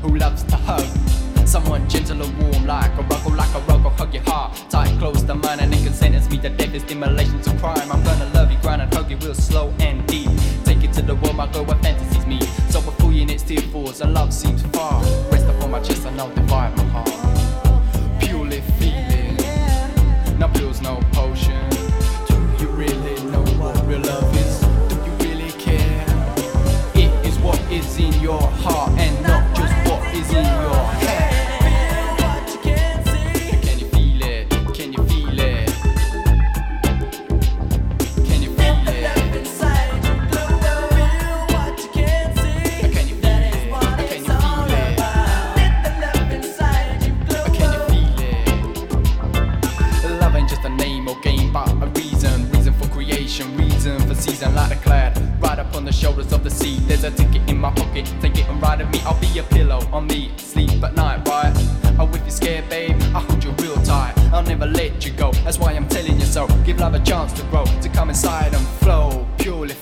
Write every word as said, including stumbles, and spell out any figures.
who loves to hug. Someone gentle and warm like a rug, or like a rug, or hug your heart tight, close to mine, and it can sentence me to death and stimulation to crime. I'm gonna love you, grind and hug you real slow and deep. Take it to the world, my girl, where fantasies meet. So before you next tear falls and love seems far, rest upon my chest and I'll divide my heart. Purely feeling, no pills, no potion. Do you really know what real love is? Do you really care? It is what is in your heart and not just what is in your head. Reason for season like a cloud, right up on the shoulders of the sea. There's a ticket in my pocket, take it and ride with me. I'll be a pillow on me, sleep at night, right? Oh, if you're scared, babe, I'll hold you real tight. I'll never let you go, that's why I'm telling you so. Give love a chance to grow, to come inside and flow. Purely